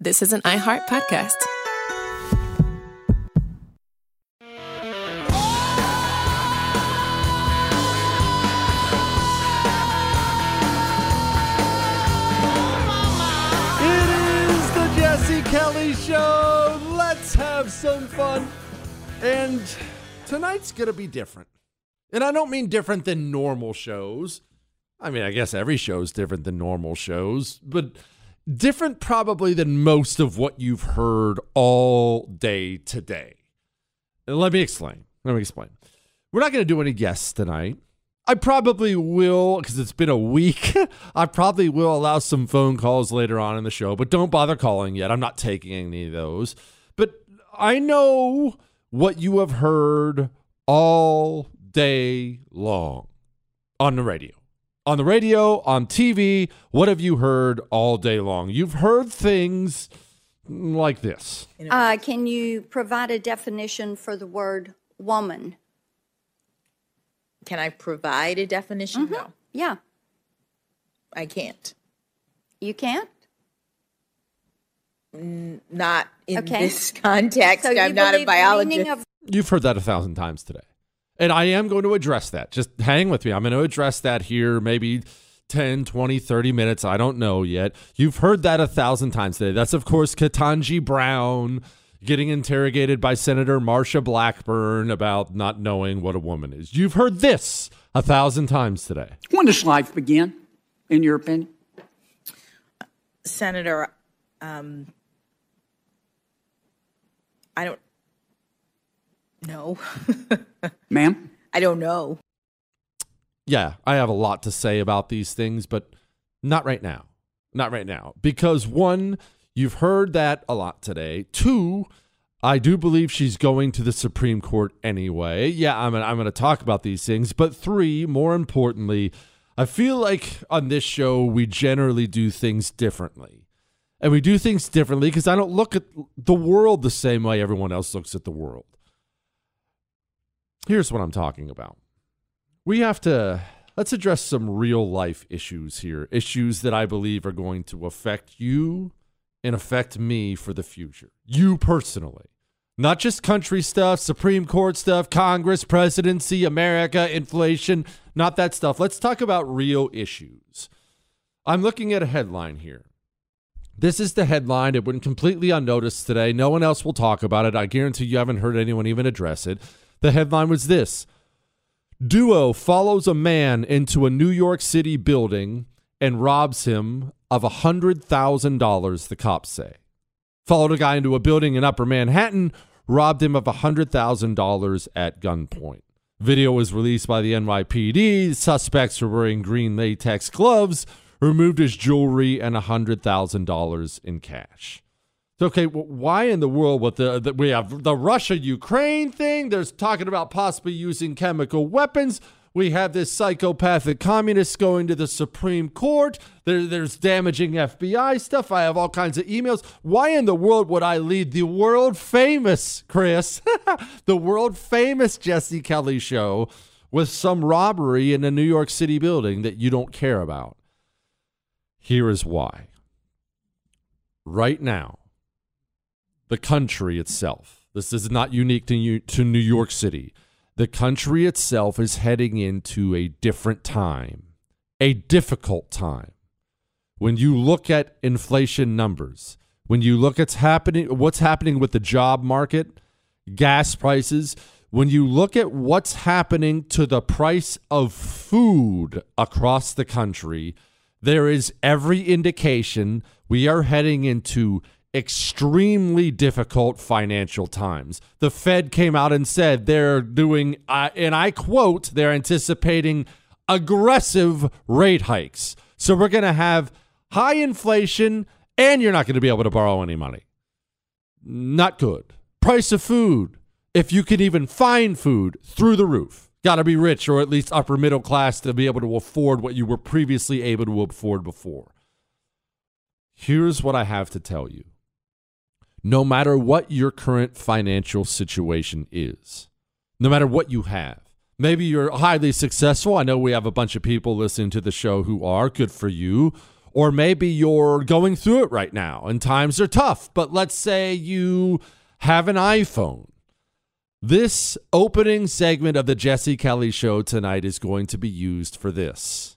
This is an iHeart podcast. It is the Jesse Kelly Show. Let's have some fun. And tonight's going to be different. And I don't mean different than normal shows. I mean, I guess every show is different than normal shows, but different probably than most of what you've heard all day today. And let me explain. We're not going to do any guests tonight. I probably will, because it's been a week, I probably will allow some phone calls later on in the show, but don't bother calling yet. I'm not taking any of those. But I know what you have heard all day long on the radio. On the radio, on TV, what have you heard all day long? You've heard things like this. Can you provide a definition for the word woman? Can I provide a definition? Mm-hmm. No. Yeah. I can't. You can't? Not in Okay. this context. So you I'm not a believe the meaning biologist. You've heard that 1,000 times today. And I am going to address that. Just hang with me. I'm going to address that here maybe 10, 20, 30 minutes. I don't know yet. You've heard that 1,000 times today. That's, of course, Ketanji Brown getting interrogated by Senator Marsha Blackburn about not knowing what a woman is. You've heard this 1,000 times today. When does life begin, in your opinion? Senator, I don't know. Ma'am? I don't know. Yeah, I have a lot to say about these things, but not right now. Not right now. Because one, you've heard that a lot today. Two, I do believe she's going to the Supreme Court anyway. Yeah, I'm going to talk about these things. But three, more importantly, I feel like on this show, we generally do things differently. And we do things differently because I don't look at the world the same way everyone else looks at the world. Here's what I'm talking about. Let's address some real life issues here. Issues that I believe are going to affect you and affect me for the future. You personally. Not just country stuff, Supreme Court stuff, Congress, presidency, America, inflation, not that stuff. Let's talk about real issues. I'm looking at a headline here. This is the headline. It went completely unnoticed today. No one else will talk about it. I guarantee you haven't heard anyone even address it. The headline was this: Duo follows a man into a New York City building and robs him of $100,000, the cops say. Followed a guy into a building in Upper Manhattan, robbed him of $100,000 at gunpoint. Video was released by the NYPD. Suspects were wearing green latex gloves, removed his jewelry and $100,000 in cash. Okay, well, why in the world with we have the Russia-Ukraine thing? There's talking about possibly using chemical weapons. We have this psychopathic communist going to the Supreme Court. There's damaging FBI stuff. I have all kinds of emails. Why in the world would I lead the world famous, Chris, the world famous Jesse Kelly Show with some robbery in a New York City building that you don't care about? Here is why. Right now, the country itself, this is not unique to New York City. The country itself is heading into a different time, a difficult time. When you look at inflation numbers, when you look at what's happening with the job market, gas prices, when you look at what's happening to the price of food across the country, there is every indication we are heading into extremely difficult financial times. The Fed came out and said they're doing, and I quote, they're anticipating aggressive rate hikes. So we're going to have high inflation and you're not going to be able to borrow any money. Not good. Price of food, if you can even find food, through the roof. Got to be rich or at least upper middle class to be able to afford what you were previously able to afford before. Here's what I have to tell you. No matter what your current financial situation is, no matter what you have, maybe you're highly successful. I know we have a bunch of people listening to the show who are. Good for you. Or maybe you're going through it right now and times are tough, but let's say you have an iPhone. This opening segment of the Jesse Kelly Show tonight is going to be used for this.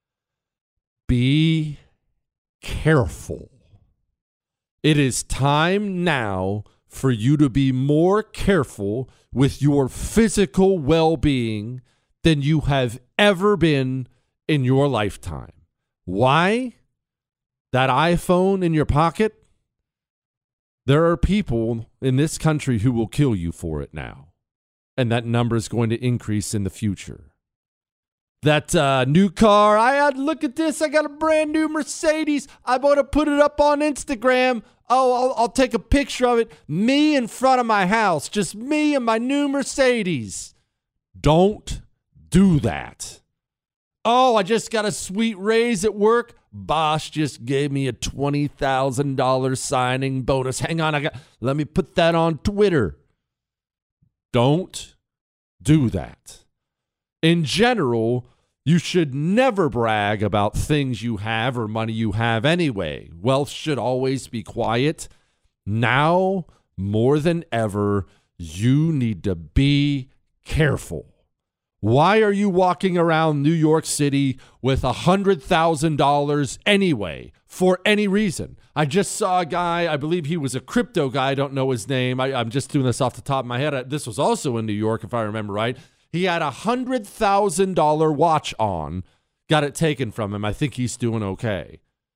Be careful. It is time now for you to be more careful with your physical well-being than you have ever been in your lifetime. Why? That iPhone in your pocket? There are people in this country who will kill you for it now. And that number is going to increase in the future. That new car, look at this. I got a brand new Mercedes. I want to put it up on Instagram. Oh, I'll take a picture of it. Me in front of my house. Just me and my new Mercedes. Don't do that. Oh, I just got a sweet raise at work. Boss just gave me a $20,000 signing bonus. Hang on, let me put that on Twitter. Don't do that. In general, you should never brag about things you have or money you have anyway. Wealth should always be quiet. Now, more than ever, you need to be careful. Why are you walking around New York City with $100,000 anyway, for any reason? I just saw a guy, I believe he was a crypto guy, I don't know his name. I'm just doing this off the top of my head. This was also in New York, if I remember right. He had a $100,000 watch on, got it taken from him. I think he's doing okay.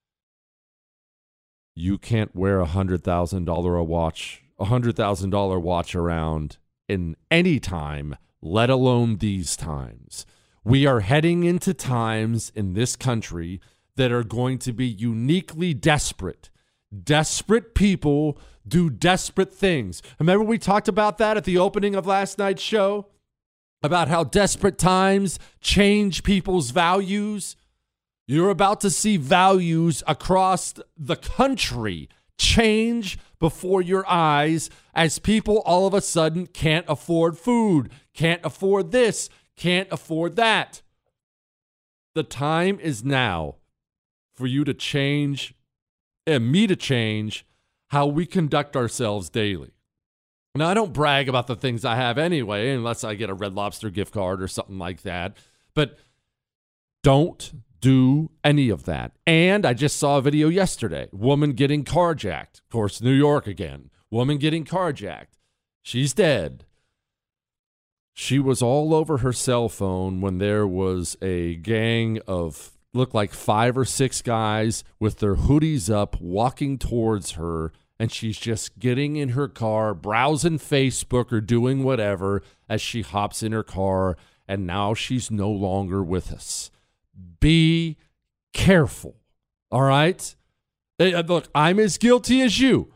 You can't wear a $100,000 watch around in any time, let alone these times. We are heading into times in this country that are going to be uniquely desperate. Desperate people do desperate things. Remember we talked about that at the opening of last night's show? About how desperate times change people's values. You're about to see values across the country change before your eyes as people all of a sudden can't afford food, can't afford this, can't afford that. The time is now for you to change and me to change how we conduct ourselves daily. Now, I don't brag about the things I have anyway, unless I get a Red Lobster gift card or something like that. But don't do any of that. And I just saw a video yesterday. Woman getting carjacked. Of course, New York again. Woman getting carjacked. She's dead. She was all over her cell phone when there was a gang of, looked like 5 or 6 guys with their hoodies up walking towards her. And she's just getting in her car, browsing Facebook or doing whatever as she hops in her car. And now she's no longer with us. Be careful. All right? Look, I'm as guilty as you.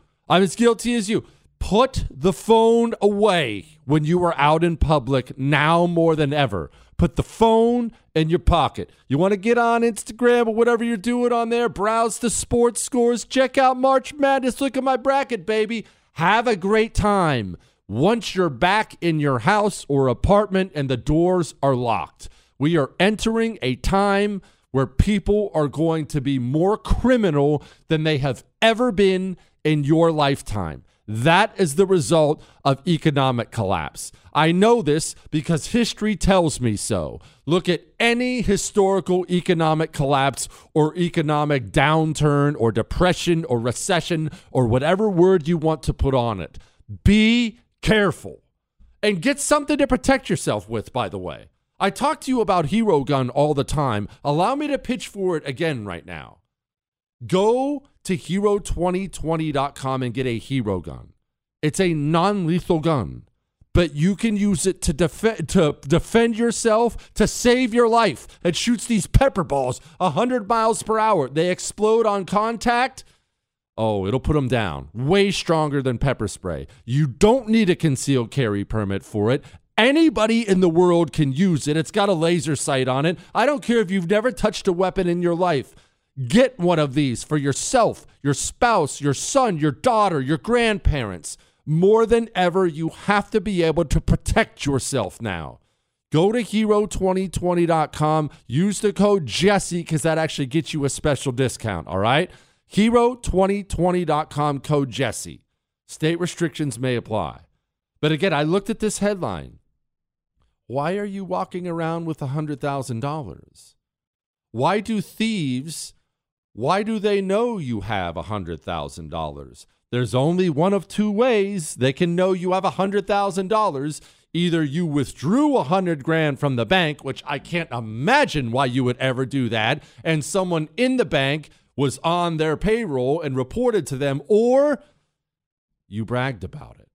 Put the phone away when you are out in public now more than ever. Put the phone in your pocket. You want to get on Instagram or whatever you're doing on there, browse the sports scores, check out March Madness, look at my bracket, baby. Have a great time. Once you're back in your house or apartment and the doors are locked, we are entering a time where people are going to be more criminal than they have ever been in your lifetime. That is the result of economic collapse. I know this because history tells me so. Look at any historical economic collapse or economic downturn or depression or recession or whatever word you want to put on it. Be careful and get something to protect yourself with, by the way. I talk to you about Hero Gun all the time. Allow me to pitch for it again right now. Go to hero2020.com and get a Hero Gun. It's a non-lethal gun, but you can use it to defend yourself, to save your life. It shoots these pepper balls 100 miles per hour. They explode on contact. Oh, it'll put them down. Way stronger than pepper spray. You don't need a concealed carry permit for it. Anybody in the world can use it. It's got a laser sight on it. I don't care if you've never touched a weapon in your life. Get one of these for yourself, your spouse, your son, your daughter, your grandparents. More than ever, you have to be able to protect yourself now. Go to hero2020.com. Use the code Jesse because that actually gets you a special discount, all right? Hero2020.com, code Jesse. State restrictions may apply. But again, I looked at this headline. Why are you walking around with $100,000? Why do they know you have $100,000? There's only one of two ways they can know you have $100,000. Either you withdrew $100,000 from the bank, which I can't imagine why you would ever do that, and someone in the bank was on their payroll and reported to them, or you bragged about it.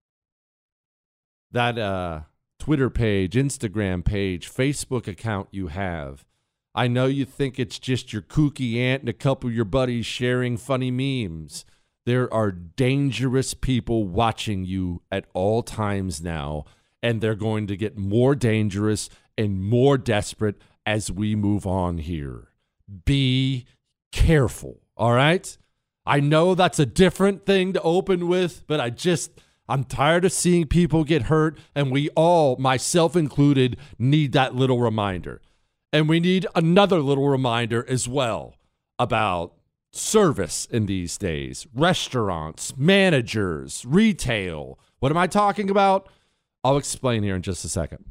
That Twitter page, Instagram page, Facebook account you have, I know you think it's just your kooky aunt and a couple of your buddies sharing funny memes. There are dangerous people watching you at all times now, and they're going to get more dangerous and more desperate as we move on here. Be careful, all right? I know that's a different thing to open with, but I'm tired of seeing people get hurt, and we all, myself included, need that little reminder. And we need another little reminder as well about service in these days. Restaurants, managers, retail. What am I talking about? I'll explain here in just a second.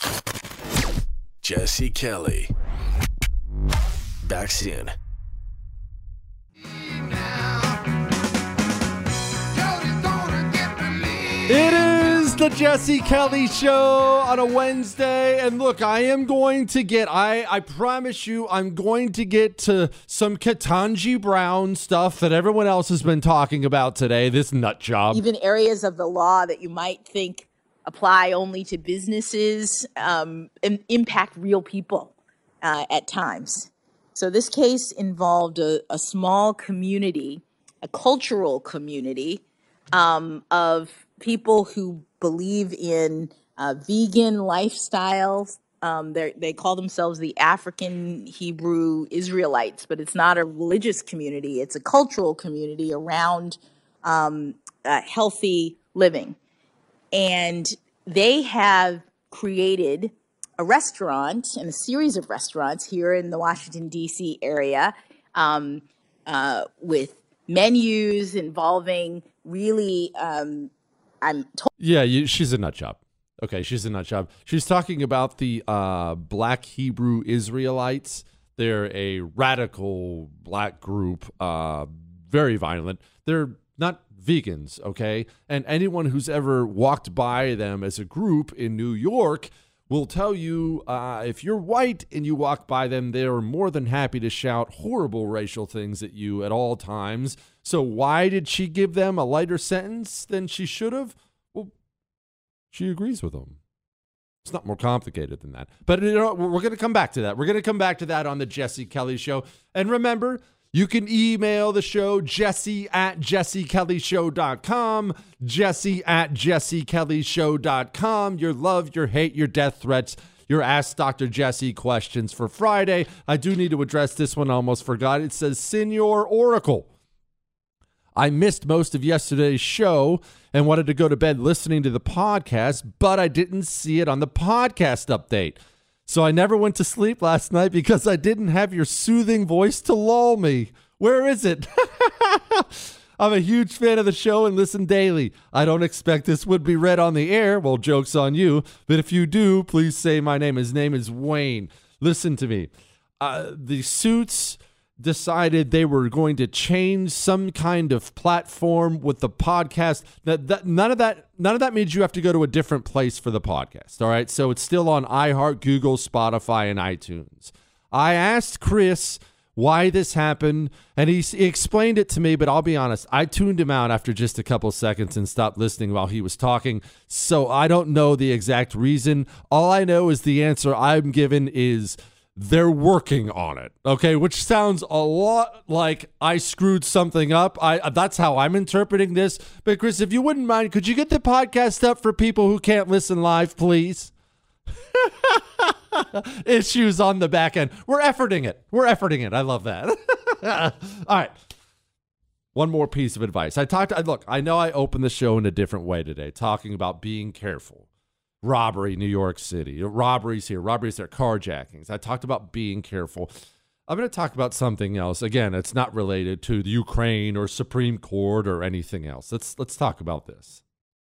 Jesse Kelly. Back soon. It is the Jesse Kelly Show on a Wednesday. And look, I am going to I promise you, I'm going to get to some Ketanji Brown stuff that everyone else has been talking about today, this nut job. Even areas of the law that you might think apply only to businesses and impact real people at times. So this case involved a small community, a cultural community of people who believe in vegan lifestyles. They call themselves the African Hebrew Israelites, but it's not a religious community. It's a cultural community around healthy living. And they have created a restaurant and a series of restaurants here in the Washington, D.C. area with menus involving really, she's a nut job. Okay, she's a nut job. She's talking about the Black Hebrew Israelites. They're a radical black group, very violent. They're not vegans, okay? And anyone who's ever walked by them as a group in New York will tell you if you're white and you walk by them, they're more than happy to shout horrible racial things at you at all times. So why did she give them a lighter sentence than she should have? Well, she agrees with them. It's not more complicated than that. But we're going to come back to that. We're going to come back to that on the Jesse Kelly Show. And remember, you can email the show, jesse@jessekellyshow.com, jesse@jessekellyshow.com. Your love, your hate, your death threats, your Ask Dr. Jesse questions for Friday. I do need to address this one. I almost forgot. It says, Senior Oracle. I missed most of yesterday's show and wanted to go to bed listening to the podcast, but I didn't see it on the podcast update. So I never went to sleep last night because I didn't have your soothing voice to lull me. Where is it? I'm a huge fan of the show and listen daily. I don't expect this would be read on the air. Well, joke's on you. But if you do, please say my name. His name is Wayne. Listen to me. The Suits decided they were going to change some kind of platform with the podcast. None of that means you have to go to a different place for the podcast. All right. So it's still on iHeart, Google, Spotify, and iTunes. I asked Chris why this happened, and he explained it to me, but I'll be honest, I tuned him out after just a couple seconds and stopped listening while he was talking. So I don't know the exact reason. All I know is the answer I'm given is they're working on it, okay? Which sounds a lot like I screwed something up. That's how I'm interpreting this. But Chris, if you wouldn't mind, could you get the podcast up for people who can't listen live, please? Issues on the back end. We're efforting it. I love that. All right. One more piece of advice. I know I opened the show in a different way today, talking about being careful. robbery, New York City, robberies here, robberies there, carjackings. I talked about being careful. I'm going to talk about something else. Again, it's not related to the Ukraine or Supreme Court or anything else. Let's talk about this.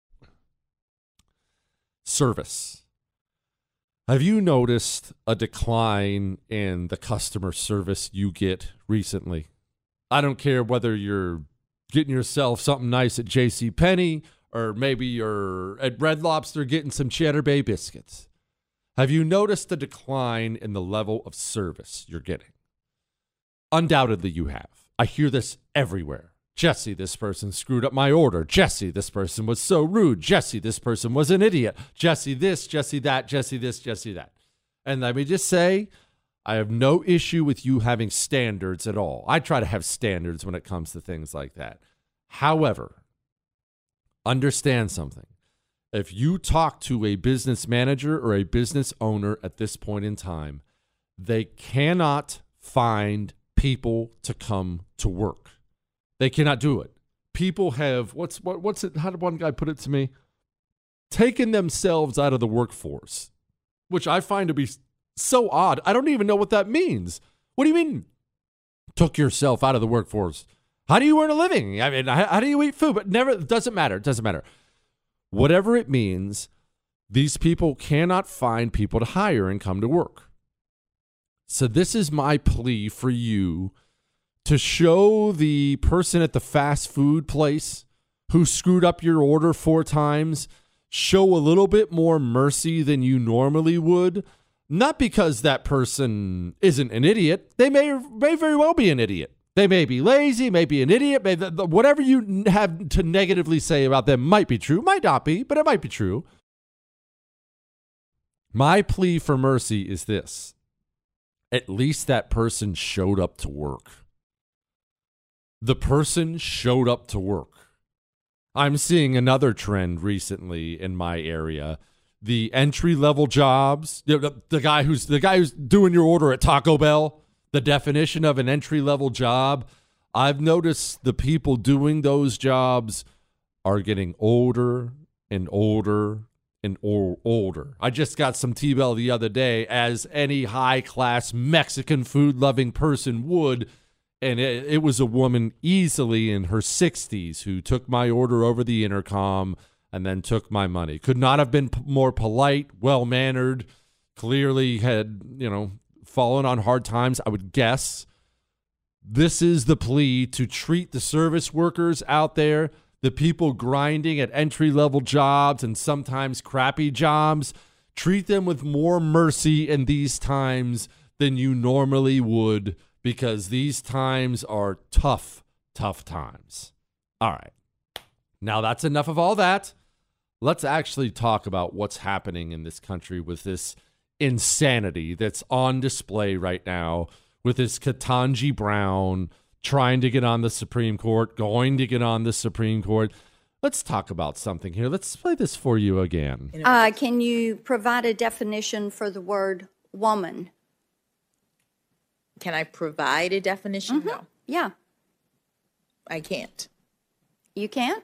Service. Have you noticed a decline in the customer service you get recently? I don't care whether you're getting yourself something nice at JCPenney or maybe you're at Red Lobster getting some Cheddar Bay biscuits. Have you noticed a decline in the level of service you're getting? Undoubtedly you have. I hear this everywhere. Jesse, this person screwed up my order. Jesse, this person was so rude. Jesse, this person was an idiot. Jesse this, Jesse that, Jesse this, Jesse that. And let me just say, I have no issue with you having standards at all. I try to have standards when it comes to things like that. However, understand something. If you talk to a business manager or a business owner at this point in time, they cannot find people to come to work. They cannot do it. People have, what's it? How did one guy put it to me? Taken themselves out of the workforce, which I find to be so odd. I don't even know what that means. What do you mean, took yourself out of the workforce? How do you earn a living? I mean, how do you eat food? But never, it doesn't matter. It doesn't matter. Whatever it means, these people cannot find people to hire and come to work. So this is my plea for you to show the person at the fast food place who screwed up your order 4 times, show a little bit more mercy than you normally would. Not because that person isn't an idiot. They may very well be an idiot. They may be lazy, may be an idiot. Whatever you have to negatively say about them might be true, might not be, but it might be true. My plea for mercy is this. At least that person showed up to work. The person showed up to work. I'm seeing another trend recently in my area. The entry-level jobs, the guy who's doing your order at Taco Bell, the definition of an entry-level job, I've noticed the people doing those jobs are getting older and older and older. I just got some T-Bell the other day, as any high-class Mexican food-loving person would, and it was a woman easily in her 60s who took my order over the intercom and then took my money. Could not have been more polite, well-mannered, clearly had, fallen on hard times, I would guess. This is the plea to treat the service workers out there, the people grinding at entry-level jobs and sometimes crappy jobs, treat them with more mercy in these times than you normally would, because these times are tough times. All right. Now that's enough of all that. Let's actually talk about what's happening in this country with this insanity that's on display right now, with this Ketanji Brown trying to get on the Supreme Court, going to get on the Supreme Court. Let's talk about something here. Let's play this for you again. Can you provide a definition for the word woman? Can I provide a definition? No, Yeah. I can't. You can't?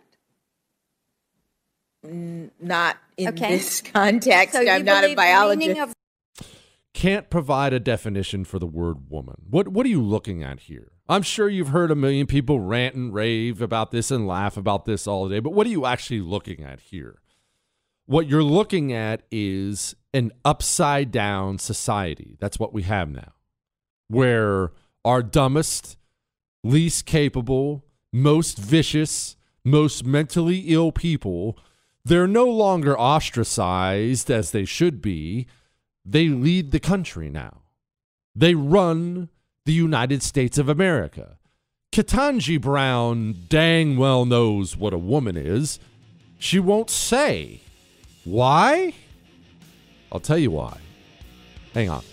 Not in Okay. this context. So you I'm not a believe the meaning biologist. of Can't provide a definition for the word woman. What are you looking at here? I'm sure you've heard a million people rant and rave about this and laugh about this all day, but what are you actually looking at here? What you're looking at is an upside down society. That's what we have now, where our dumbest, least capable, most vicious, most mentally ill people, they're no longer ostracized as they should be. They lead the country now. They run the United States of America. Ketanji Brown dang well knows what a woman is. She won't say. Why? I'll tell you why. Hang on.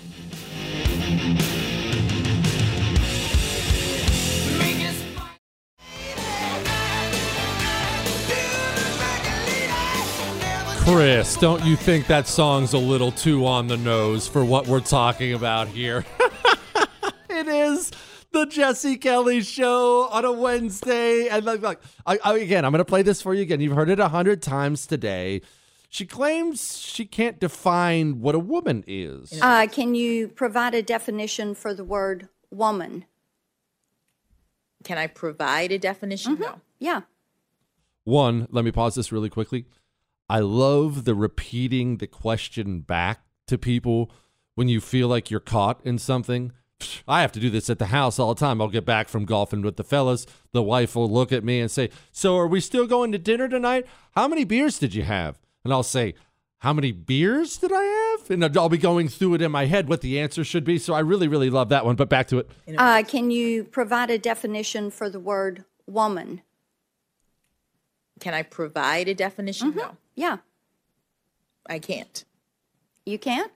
Chris, don't you think that song's a little too on the nose for what we're talking about here? It is the Jesse Kelly Show on a Wednesday. And again, I'm going to play this for you again. You've heard it 100 times today. She claims she can't define what a woman is. Can you provide a definition for the word woman? Can I provide a definition? No. Yeah. One, let me pause this really quickly. I love the repeating the question back to people when you feel like you're caught in something. I have to do this at the house all the time. I'll get back from golfing with the fellas. The wife will look at me and say, "So are we still going to dinner tonight? How many beers did you have?" And I'll say, "How many beers did I have?" And I'll be going through it in my head what the answer should be. So I really, really love that one. But back to it. Can you provide a definition for the word woman? Can I provide a definition? No. Yeah. I can't. You can't?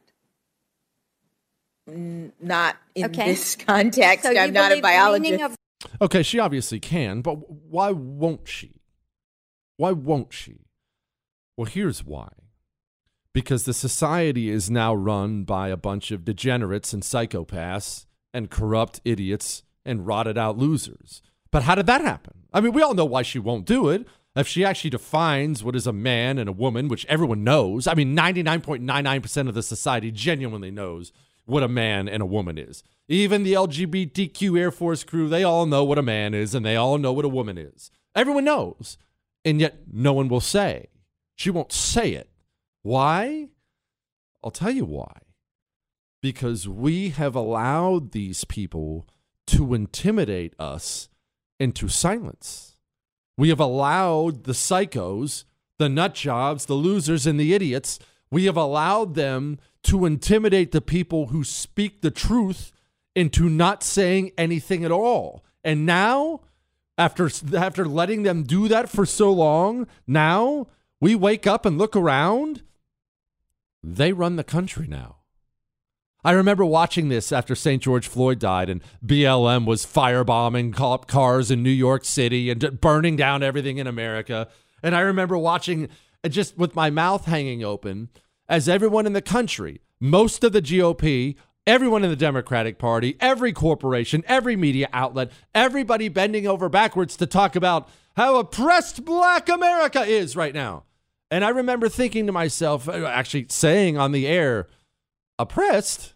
Not in Okay. this context. So you I'm not a believe the meaning biologist. of Okay, she obviously can, but why won't she? Why won't she? Well, here's why. Because the society is now run by a bunch of degenerates and psychopaths and corrupt idiots and rotted out losers. But how did that happen? I mean, we all know why she won't do it. If she actually defines what is a man and a woman, which everyone knows, I mean, 99.99% of the society genuinely knows what a man and a woman is. Even the LGBTQ Air Force crew, they all know what a man is and they all know what a woman is. Everyone knows. And yet no one will say. She won't say it. Why? I'll tell you why. Because we have allowed these people to intimidate us into silence. We have allowed the psychos, the nut jobs, the losers, and the idiots, we have allowed them to intimidate the people who speak the truth into not saying anything at all. And now, after letting them do that for so long, now we wake up and look around. They run the country now. I remember watching this after St. George Floyd died and BLM was firebombing cars in New York City and burning down everything in America. And I remember watching just with my mouth hanging open as everyone in the country, most of the GOP, everyone in the Democratic Party, every corporation, every media outlet, everybody bending over backwards to talk about how oppressed Black America is right now. And I remember thinking to myself, actually saying on the air, oppressed?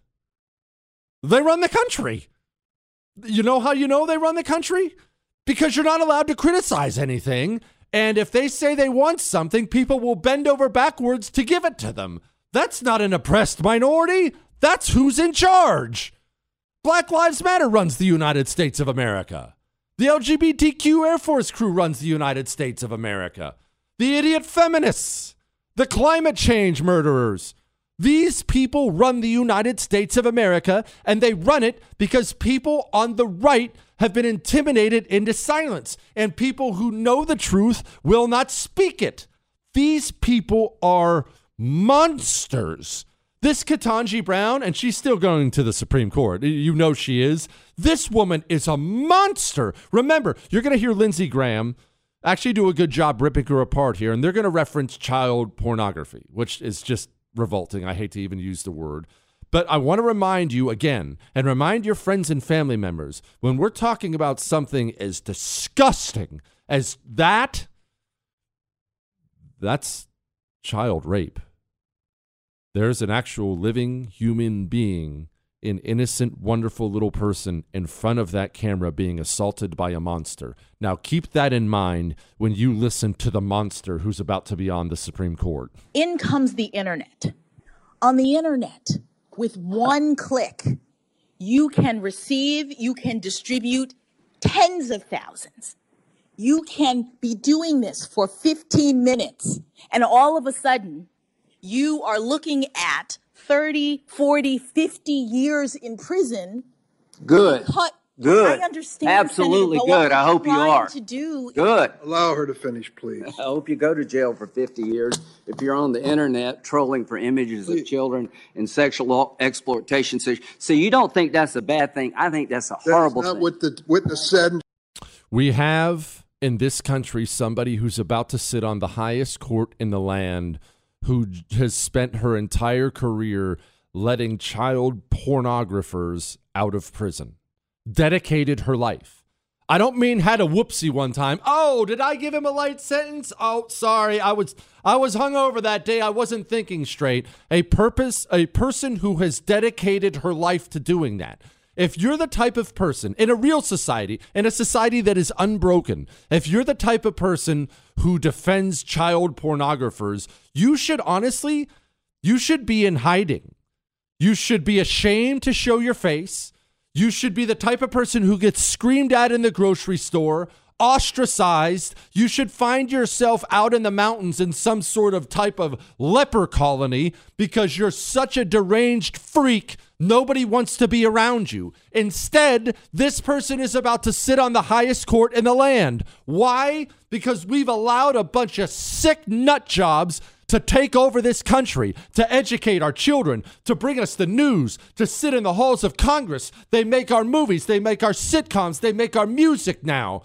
They run the country. You know how you know they run the country? Because you're not allowed to criticize anything. And if they say they want something, people will bend over backwards to give it to them. That's not an oppressed minority. That's who's in charge. Black Lives Matter runs the United States of America. The LGBTQ Air Force crew runs the United States of America. The idiot feminists, the climate change murderers. These people run the United States of America, and they run it because people on the right have been intimidated into silence, and people who know the truth will not speak it. These people are monsters. This Ketanji Brown, and she's still going to the Supreme Court. You know she is. This woman is a monster. Remember, you're going to hear Lindsey Graham actually do a good job ripping her apart here, and they're going to reference child pornography, which is just revolting. I hate to even use the word. But I want to remind you again, and remind your friends and family members, when we're talking about something as disgusting as that, that's child rape. There's an actual living human being, an innocent, wonderful little person in front of that camera being assaulted by a monster. Now, keep that in mind when you listen to the monster who's about to be on the Supreme Court. In comes the internet. On the internet, with one click, you can receive, you can distribute tens of thousands. You can be doing this for 15 minutes, and all of a sudden, you are looking at 30, 40, 50 years in prison. Good. Good. I understand. Absolutely Senator, good. I hope you are. To do Good. Allow her to finish, please. I hope you go to jail for 50 years if you're on the internet trolling for images of children and sexual exploitation. So you don't think that's a bad thing? I think that's a horrible That's not thing. what the witness said. We have in this country somebody who's about to sit on the highest court in the land who has spent her entire career letting child pornographers out of prison, dedicated her life. I don't mean had a whoopsie one time. Oh, did I give him a light sentence? Oh, sorry. I was hungover that day. I wasn't thinking straight. A person who has dedicated her life to doing that. If you're the type of person in a real society, in a society that is unbroken, if you're the type of person who defends child pornographers, you should be in hiding. You should be ashamed to show your face. You should be the type of person who gets screamed at in the grocery store, ostracized. You should find yourself out in the mountains in some sort of type of leper colony because you're such a deranged freak. Nobody wants to be around you. Instead, this person is about to sit on the highest court in the land. Why? Because we've allowed a bunch of sick nut jobs to take over this country, to educate our children, to bring us the news, to sit in the halls of Congress. They make our movies, they make our sitcoms, they make our music now.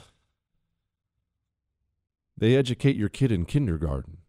They educate your kid in kindergarten.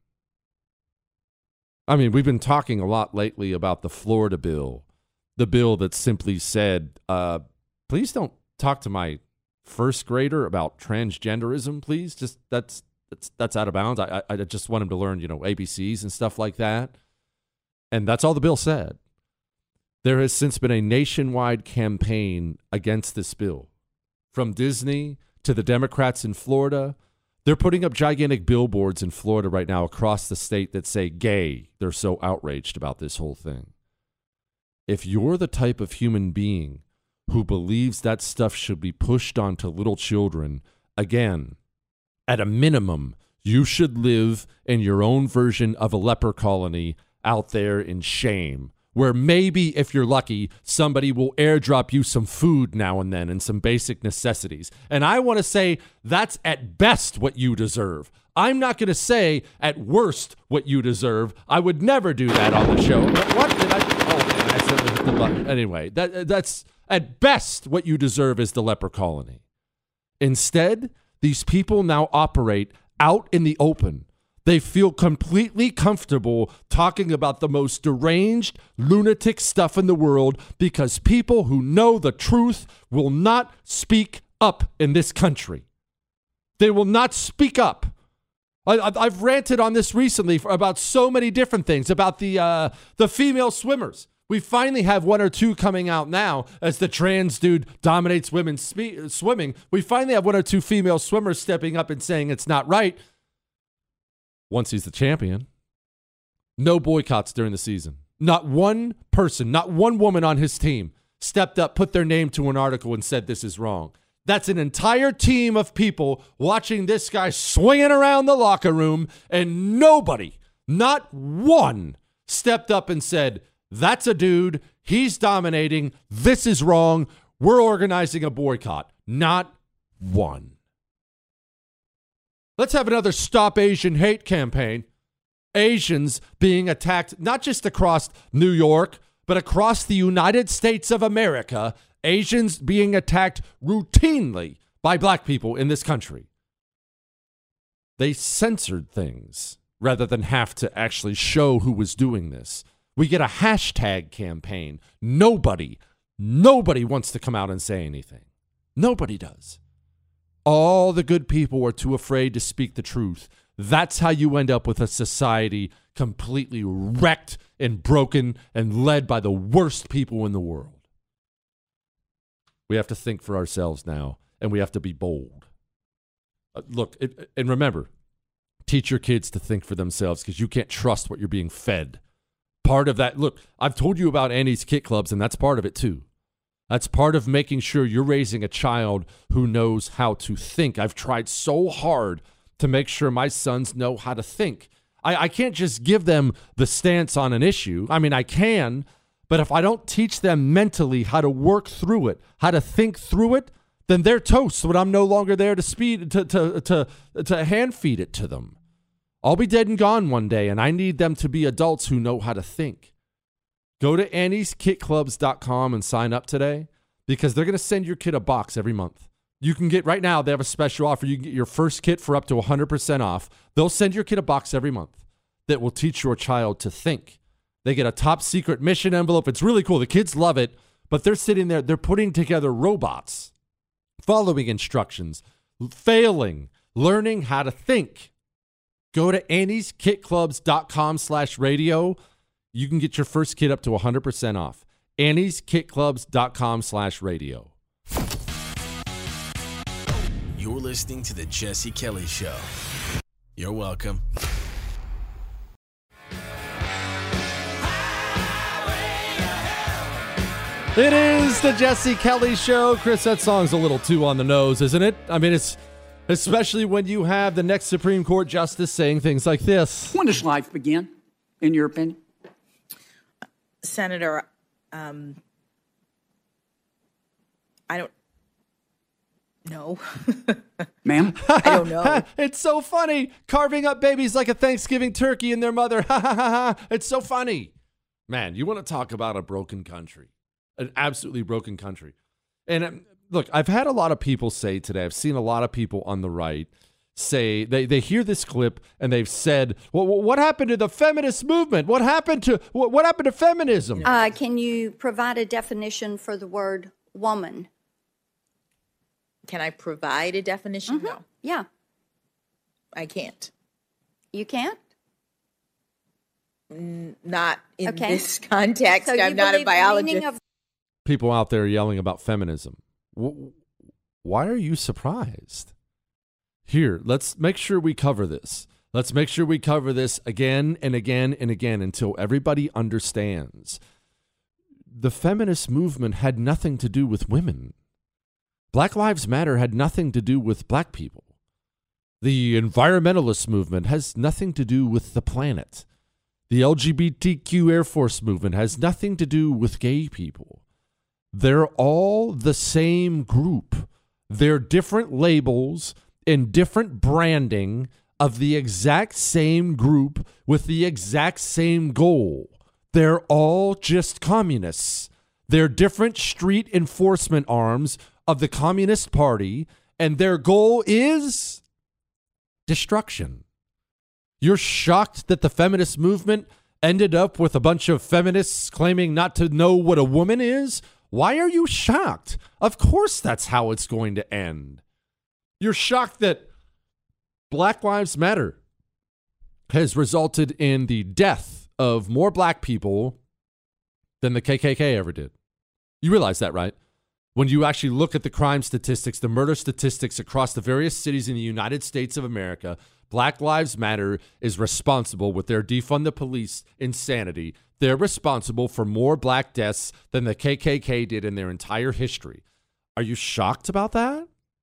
I mean, we've been talking a lot lately about the Florida bill, the bill that simply said, please don't talk to my first grader about transgenderism, please. Just that's out of bounds. I just want him to learn, ABCs and stuff like that. And that's all the bill said. There has since been a nationwide campaign against this bill. From Disney to the Democrats in Florida, they're putting up gigantic billboards in Florida right now across the state that say gay. They're so outraged about this whole thing. If you're the type of human being who believes that stuff should be pushed onto little children, again, at a minimum, you should live in your own version of a leper colony out there in shame, where maybe, if you're lucky, somebody will airdrop you some food now and then and some basic necessities. And I want to say that's at best what you deserve. I'm not going to say at worst what you deserve. I would never do that on the show. But what did I? Oh, man, I accidentally hit the button. Anyway, that's at best what you deserve is the leper colony. Instead, these people now operate out in the open. They feel completely comfortable talking about the most deranged, lunatic stuff in the world because people who know the truth will not speak up in this country. They will not speak up. I've ranted on this recently about so many different things, about the female swimmers. We finally have one or two coming out now as the trans dude dominates women's swimming. We finally have one or two female swimmers stepping up and saying it's not right. Once he's the champion, no boycotts during the season. Not one person, not one woman on his team stepped up, put their name to an article and said this is wrong. That's an entire team of people watching this guy swinging around the locker room, and nobody, not one, stepped up and said, that's a dude. He's dominating. This is wrong. We're organizing a boycott. Not one. Let's have another Stop Asian Hate campaign. Asians being attacked not just across New York, but across the United States of America. Asians being attacked routinely by black people in this country. They censored things rather than have to actually show who was doing this. We get a hashtag campaign. Nobody wants to come out and say anything. Nobody does. All the good people are too afraid to speak the truth. That's how you end up with a society completely wrecked and broken and led by the worst people in the world. We have to think for ourselves now, and we have to be bold. And remember, teach your kids to think for themselves because you can't trust what you're being fed. Part of that, look, I've told you about Annie's Kit Clubs, and that's part of it too. That's part of making sure you're raising a child who knows how to think. I've tried so hard to make sure my sons know how to think. I can't just give them the stance on an issue. I mean, I can, but if I don't teach them mentally how to work through it, how to think through it, then they're toast when I'm no longer there to hand feed it to them. I'll be dead and gone one day, and I need them to be adults who know how to think. Go to Annie'sKitClubs.com and sign up today because they're going to send your kid a box every month. You can get, right now, they have a special offer. You can get your first kit for up to 100% off. They'll send your kid a box every month that will teach your child to think. They get a top secret mission envelope. It's really cool. The kids love it, but they're sitting there. They're putting together robots following instructions, failing, learning how to think, go to Annie'sKitClubs.com/radio. You can get your first kit up to 100% off. Annie'sKitClubs.com/radio. You're listening to The Jesse Kelly Show. You're welcome. It is The Jesse Kelly Show. Chris, that song's a little too on the nose, isn't it? I mean, it's especially when you have the next Supreme Court justice saying things like this. When does life begin, in your opinion? Senator, I don't know. Ma'am? I don't know. It's so funny. Carving up babies like a Thanksgiving turkey in their mother. Ha ha ha ha. It's so funny. Man, you want to talk about a broken country. An absolutely broken country. And look, I've had a lot of people say today, I've seen a lot of people on the right say, they hear this clip and they've said, well, what happened to the feminist movement? What happened to feminism? Can you provide a definition for the word woman? Can I provide a definition? No, Yeah. I can't. You can't? Not in Okay. this context. So you I'm not a believe the meaning biologist. of People out there yelling about feminism. Why are you surprised? Here, let's make sure we cover this. Let's make sure we cover this again and again and again until everybody understands. The feminist movement had nothing to do with women. Black Lives Matter had nothing to do with black people. The environmentalist movement has nothing to do with the planet. The LGBTQ Air Force movement has nothing to do with gay people. They're all the same group. They're different labels and different branding of the exact same group with the exact same goal. They're all just communists. They're different street enforcement arms of the Communist Party, and their goal is destruction. You're shocked that the feminist movement ended up with a bunch of feminists claiming not to know what a woman is? Why are you shocked? Of course that's how it's going to end. You're shocked that Black Lives Matter has resulted in the death of more black people than the KKK ever did. You realize that, right? When you actually look at the crime statistics, the murder statistics across the various cities in the United States of America, Black Lives Matter is responsible with their defund the police insanity. They're responsible for more black deaths than the KKK did in their entire history. Are you shocked about that?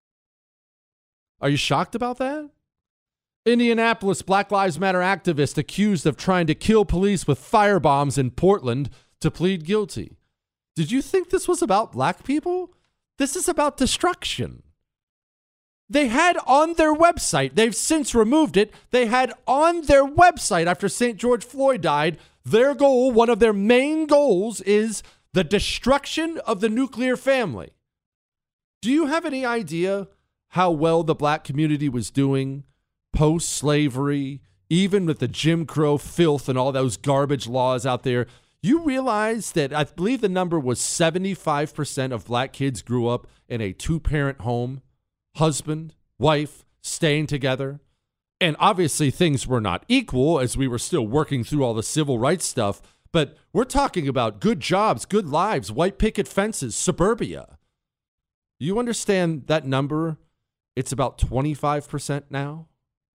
Are you shocked about that? Indianapolis Black Lives Matter activist accused of trying to kill police with firebombs in Portland to plead guilty. Did you think this was about black people? This is about destruction. They had on their website, they've since removed it, they had on their website after St. George Floyd died, their goal, one of their main goals is the destruction of the nuclear family. Do you have any idea how well the black community was doing post-slavery, even with the Jim Crow filth and all those garbage laws out there? You realize that I believe the number was 75% of black kids grew up in a two-parent home, husband, wife, staying together. And obviously things were not equal as we were still working through all the civil rights stuff, but we're talking about good jobs, good lives, white picket fences, suburbia. You understand that number? It's about 25% now.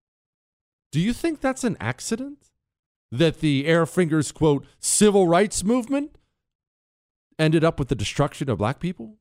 Do you think that's an accident? That the Air Fingers, quote, civil rights movement ended up with the destruction of black people?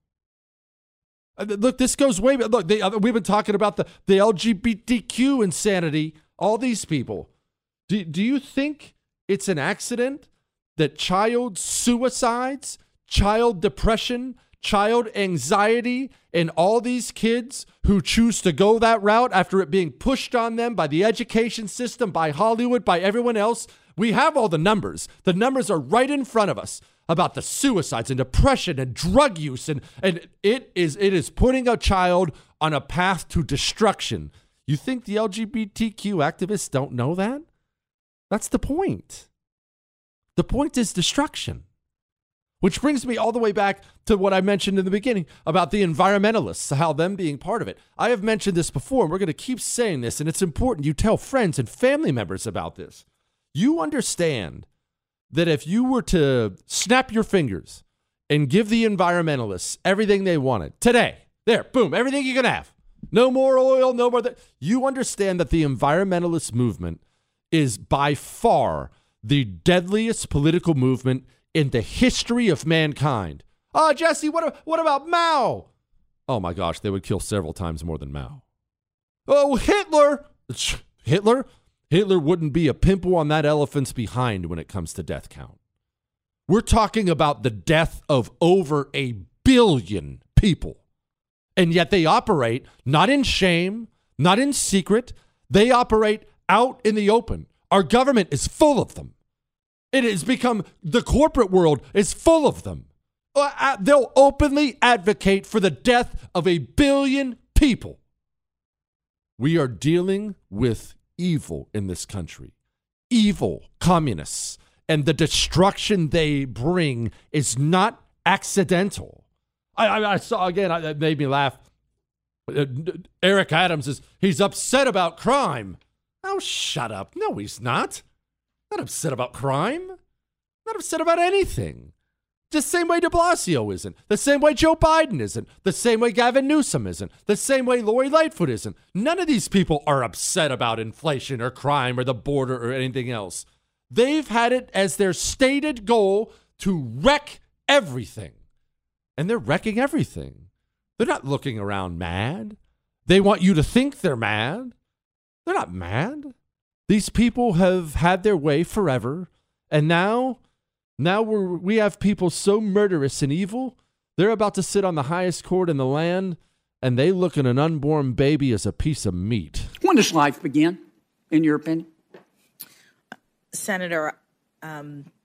Look, this goes way back. Look, we've been talking about the LGBTQ insanity, all these people. Do you think it's an accident that child suicides, child depression, child anxiety, and all these kids who choose to go that route after it being pushed on them by the education system, by Hollywood, by everyone else? We have all the numbers. The numbers are right in front of us about the suicides and depression and drug use, and it is putting a child on a path to destruction. You think the LGBTQ activists don't know that? That's the point. The point is destruction. Which brings me all the way back to what I mentioned in the beginning about the environmentalists, how them being part of it. I have mentioned this before, and we're going to keep saying this, and it's important you tell friends and family members about this. You understand that if you were to snap your fingers and give the environmentalists everything they wanted today, there, boom, everything you can have, no more oil, no more, you understand that the environmentalist movement is by far the deadliest political movement in the history of mankind. Oh, Jesse, what about Mao? Oh my gosh, they would kill several times more than Mao. Oh, Hitler. Hitler wouldn't be a pimple on that elephant's behind when it comes to death count. We're talking about the death of over 1 billion people. And yet they operate not in shame, not in secret. They operate out in the open. Our government is full of them. It has become, the corporate world is full of them. They'll openly advocate for the death of 1 billion people. We are dealing with evil in this country. Evil communists. And the destruction they bring is not accidental. I saw, again, it made me laugh. Eric Adams he's upset about crime. Oh, shut up. No, he's not. Not upset about crime. Not upset about anything. The same way de Blasio isn't. The same way Joe Biden isn't. The same way Gavin Newsom isn't. The same way Lori Lightfoot isn't. None of these people are upset about inflation or crime or the border or anything else. They've had it as their stated goal to wreck everything. And they're wrecking everything. They're not looking around mad. They want you to think they're mad. They're not mad. These people have had their way forever, and now we have people so murderous and evil, they're about to sit on the highest court in the land, and they look at an unborn baby as a piece of meat. When does life begin, in your opinion? Senator, I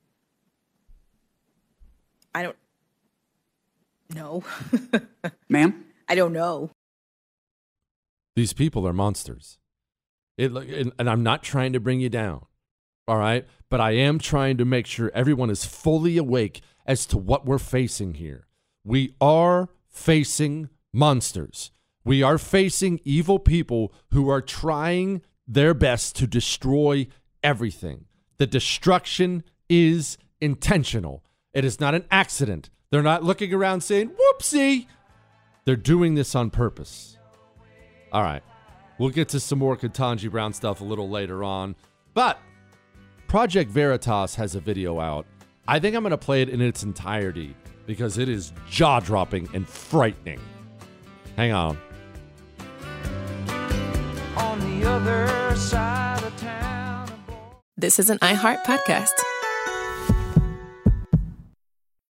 don't know. Ma'am? I don't know. These people are monsters. And I'm not trying to bring you down, all right? But I am trying to make sure everyone is fully awake as to what we're facing here. We are facing monsters. We are facing evil people who are trying their best to destroy everything. The destruction is intentional. It is not an accident. They're not looking around saying, whoopsie. They're doing this on purpose. All right. We'll get to some more Ketanji Brown stuff a little later on. But Project Veritas has a video out. I think I'm going to play it in its entirety because it is jaw-dropping and frightening. Hang on. On the other side of town. This is an iHeart podcast.